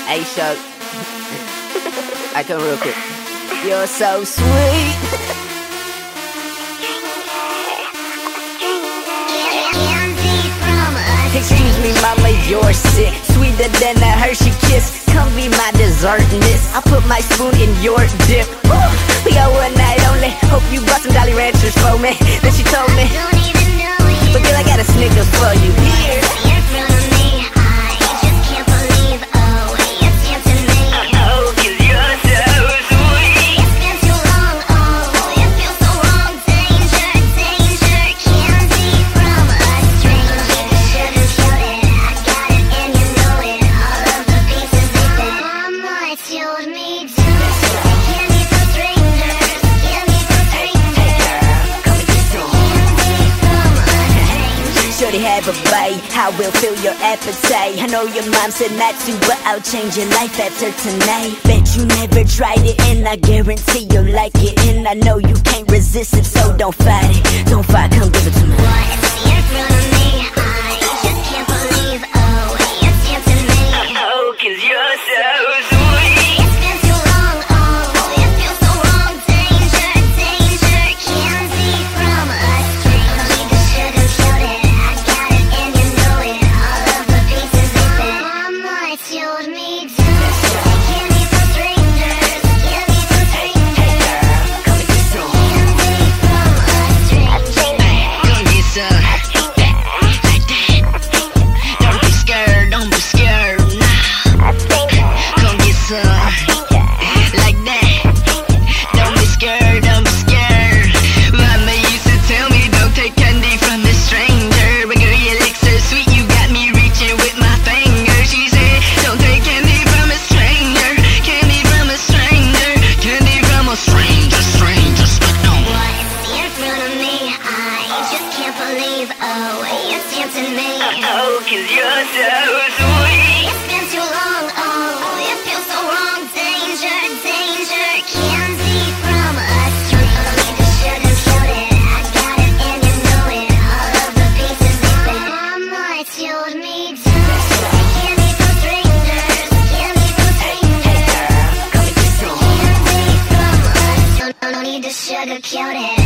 Hey, Chuck. I come real quick. You're so sweet. Excuse me, mama, you're sick. Sweeter than a Hershey kiss. Come be my dessert in this. I put my spoon in your dip. Woo! We got one night only. Hope you brought some Jolly Ranchers for me. Then she told me, don't even know you. but girl, I got a Snickers for you. Here. You're in front of me. I just can't believe. Oh, you're tempting me. Oh, 'cause you're so sweet. It's been too long. Oh, it feels so wrong. Danger, danger. Candy from a stranger. Sugar-coated. I got it and you know it. All of the pieces they fit. Mama told me to. Candy from strangers. Candy from strangers. Come and get some. Candy from a stranger. Shorty have a bite, I will fill your appetite. I know your mom said not to, but I'll change your life after tonight. Bet you never tried it, and I guarantee you'll like it. And I know you can't resist it, so don't fight it. Don't fight, come give it to me. What's in front of me? I just can't believe. Oh, you're tempting me. Oh, 'cause you're so sweet. It's been too long. Oh, it feels so wrong. Danger, danger. Candy from a stranger. Sugar-coated. I got it and you know it. All of the pieces they fit. Mama told me to. Candy from strangers. Candy from strangers. Come and get some. Candy from a stranger. Come get some. Like that. Don't be scared, don't be scared. Nah. Come get some. Like that. Don't be scared, don't be scared. Mama used to tell me don't take candy from a stranger. But girl, you look so sweet, you got me reaching with my finger. She said don't take candy from a stranger. Candy from a stranger. Candy from a stranger. Strangers, but don't. What's in front of me? I just can't believe. Oh, you're tempting me. Oh, 'cause you're so sweet. It's been too long. Oh, it feels so wrong. Danger, danger. Candy from a stranger. Sugar-coated. I got it and you know it. All of the pieces they fit. Mama told me to. Candy from strangers. Candy from strangers. Come and get some. Candy from a stranger. No need to sugar-coat it.